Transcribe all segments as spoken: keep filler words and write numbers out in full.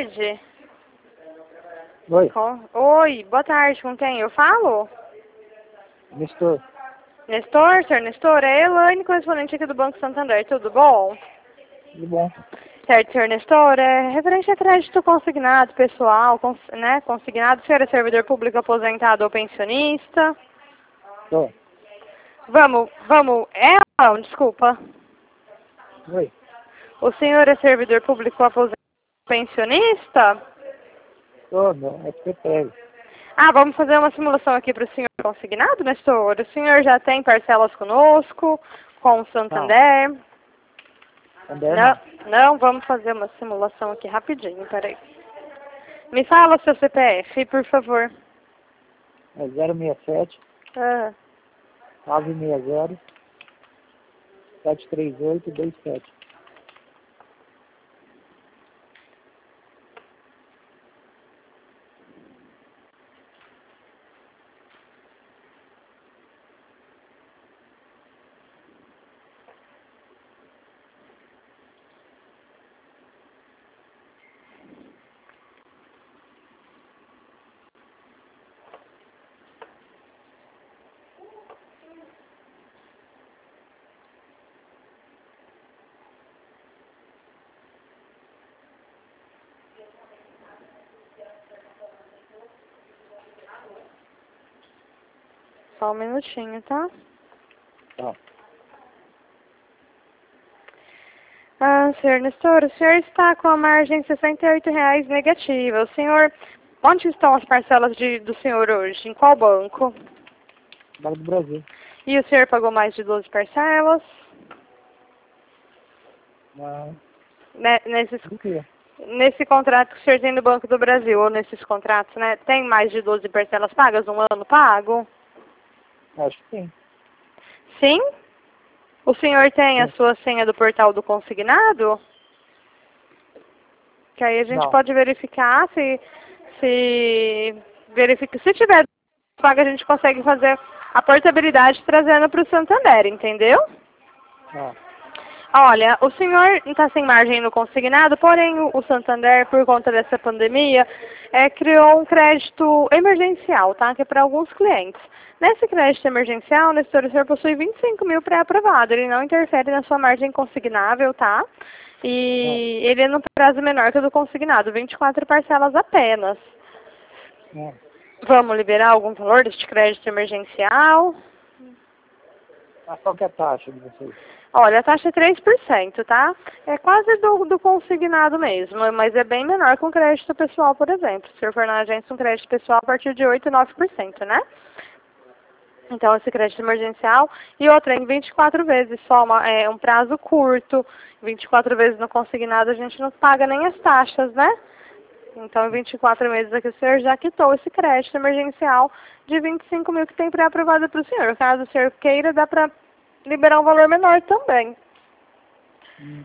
tarde. Oi. Com... Oi, boa tarde. Com quem eu falo? Nestor. Nestor, senhor Nestor, é Elaine, correspondente aqui do Banco Santander. Tudo bom? Tudo bom. Certo, senhor Nestor, é referente a crédito consignado, pessoal, cons... né? Consignado, o senhor é servidor público aposentado ou pensionista? Tô. Vamos, vamos, é ou não? Desculpa. Oi. O senhor é servidor público aposentado ou pensionista? Tô, não. É que eu pego. Ah, vamos fazer uma simulação aqui para o senhor consignado, Nestor? O senhor já tem parcelas conosco, com o Santander? Santander Não, não. não, vamos fazer uma simulação aqui rapidinho, peraí. Me fala seu C P F, por favor. É zero seis sete, Ah, nove seis zero, sete três oito dois sete. só um minutinho, tá? Tá. Ah, senhor Nestor, o senhor está com a margem de sessenta e oito reais negativa. O senhor, onde estão as parcelas de, do senhor hoje? Em qual banco? Banco do Brasil. E o senhor pagou mais de doze parcelas? Não. Né, nesses, Do quê? nesse contrato que o senhor tem no Banco do Brasil, ou nesses contratos, né? Tem mais de doze parcelas pagas, um ano pago? Acho que tem. Sim? O senhor tem a Sim. sua senha do portal do consignado? Que aí a gente Não. pode verificar se, se, verifica, se tiver paga, a gente consegue fazer a portabilidade trazendo para o Santander, entendeu? Ah. Olha, o senhor está sem margem no consignado, porém o, o Santander, por conta dessa pandemia, é, criou um crédito emergencial, tá? Que é para alguns clientes. Nesse crédito emergencial, Nestor, o senhor possui vinte e cinco mil pré-aprovado. Ele não interfere na sua margem consignável, tá? E Ah. ele é no prazo menor que o do consignado, vinte e quatro parcelas apenas. Ah. Vamos liberar algum valor deste crédito emergencial? Mas qual que é a taxa de vocês? Olha, a taxa é três por cento, tá? É quase do, do consignado mesmo, mas é bem menor com crédito pessoal, por exemplo. Se o senhor for na agência, um crédito pessoal a partir de oito, nove por cento, né? Então, esse crédito emergencial. E outra, em vinte e quatro vezes, só uma, é um prazo curto. vinte e quatro vezes no consignado, a gente não paga nem as taxas, né? Então, em vinte e quatro meses aqui, o senhor já quitou esse crédito emergencial de vinte e cinco mil que tem pré-aprovado para o senhor. Caso o senhor queira, dá para liberar um valor menor também. Hum.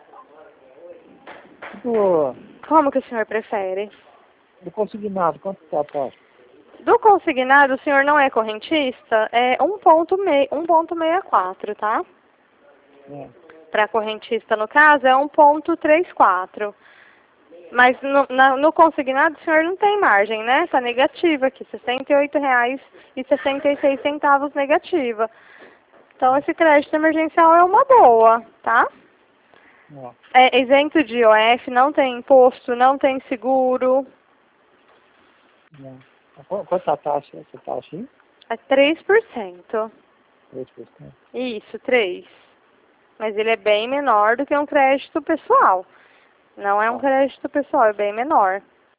Do, Como que o senhor prefere? do consignado, quanto que é a taxa? Do consignado, o senhor não é correntista? É um ponto sessenta e quatro, tá? É. Para correntista, no caso, é um ponto trinta e quatro. Mas no, na, no consignado, o senhor não tem margem, né? Está negativa aqui, sessenta e oito reais e sessenta e seis centavos negativa. Então, esse crédito emergencial é uma boa, tá? É isento de I O F, não tem imposto, não tem seguro. Não. Qu- Quanto é a taxa, essa taxa aí? É três por cento. três por cento. Isso, três. Mas ele é bem menor do que um crédito pessoal. Não é um crédito pessoal, é bem menor.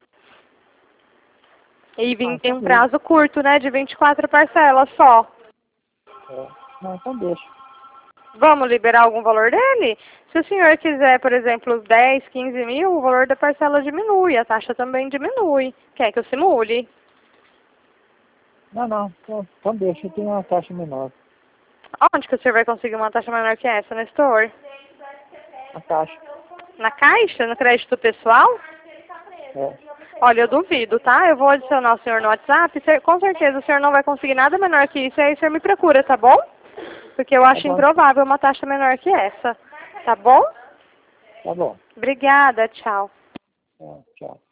E Ah, vim- tem então um deixa. prazo curto, né, de vinte e quatro parcelas só. É. Não, então deixa. Vamos liberar algum valor dele? Se o senhor quiser, por exemplo, dez, quinze mil, o valor da parcela diminui, a taxa também diminui. Quer que eu simule? Não, não. Então, então deixa, tem uma taxa menor. Onde que o senhor vai conseguir uma taxa menor que essa, Nestor? A taxa. Na Caixa? No crédito pessoal? É. Olha, eu duvido, tá? Eu vou adicionar o senhor no WhatsApp. Cer- Com certeza o senhor não vai conseguir nada menor que isso. Aí o senhor me procura, tá bom? Porque eu Tá acho bom. improvável uma taxa menor que essa. Tá bom? Tá bom. Obrigada, tchau. É, tchau.